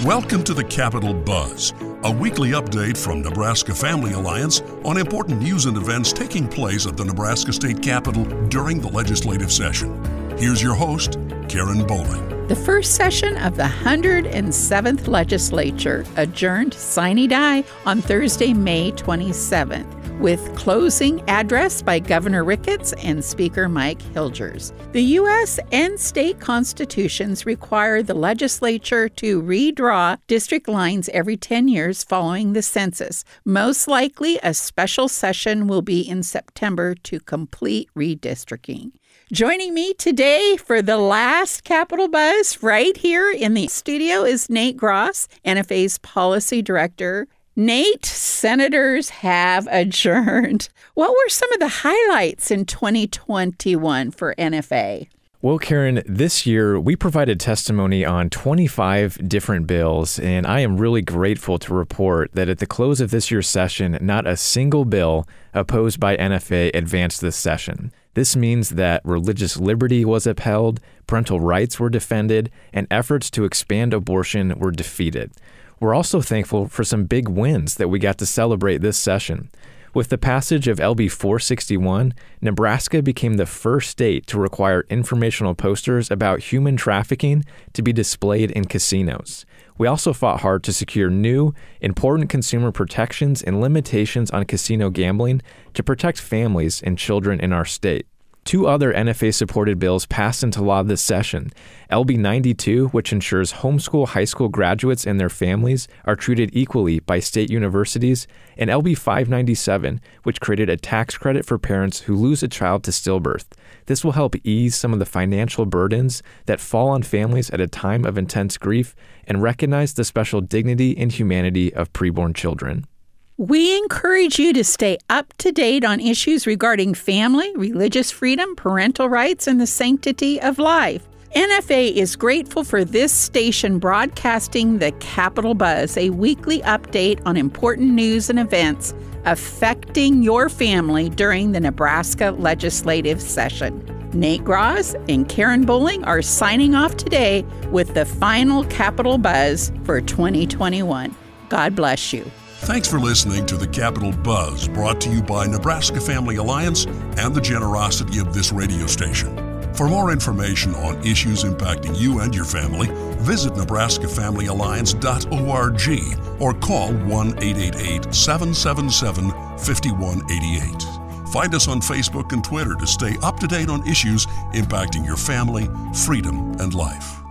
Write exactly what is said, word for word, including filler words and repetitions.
Welcome to the Capitol Buzz, a weekly update from Nebraska Family Alliance on important news and events taking place at the Nebraska State Capitol during the legislative session. Here's your host, Karen Bowling. The first session of the one hundred seventh Legislature adjourned sine die on Thursday, May twenty-seventh, with closing address by Governor Ricketts and Speaker Mike Hilgers. The U S and state constitutions require the legislature to redraw district lines every ten years following the census. Most likely, a special session will be in September to complete redistricting. Joining me today for the last Capitol Buzz right here in the studio is Nate Gross, N F A's Policy Director. Nate, senators have adjourned. What were some of the highlights in twenty twenty-one for N F A? Well, Karen, this year we provided testimony on twenty-five different bills, and I am really grateful to report that at the close of this year's session, not a single bill opposed by N F A advanced this session. This means that religious liberty was upheld, parental rights were defended, and efforts to expand abortion were defeated. We're also thankful for some big wins that we got to celebrate this session. With the passage of L B four sixty-one, Nebraska became the first state to require informational posters about human trafficking to be displayed in casinos. We also fought hard to secure new, important consumer protections and limitations on casino gambling to protect families and children in our state. Two other N F A-supported bills passed into law this session. L B ninety-two, which ensures homeschool high school graduates and their families are treated equally by state universities, and L B five ninety-seven, which created a tax credit for parents who lose a child to stillbirth. This will help ease some of the financial burdens that fall on families at a time of intense grief and recognize the special dignity and humanity of preborn children. We encourage you to stay up to date on issues regarding family, religious freedom, parental rights, and the sanctity of life. N F A is grateful for this station broadcasting the Capitol Buzz, a weekly update on important news and events affecting your family during the Nebraska legislative session. Nate Gross and Karen Bowling are signing off today with the final Capitol Buzz for twenty twenty-one. God bless you. Thanks for listening to the Capitol Buzz, brought to you by Nebraska Family Alliance and the generosity of this radio station. For more information on issues impacting you and your family, visit nebraska family alliance dot org or call one eight eight eight, seven seven seven, five one eight eight. Find us on Facebook and Twitter to stay up to date on issues impacting your family, freedom, and life.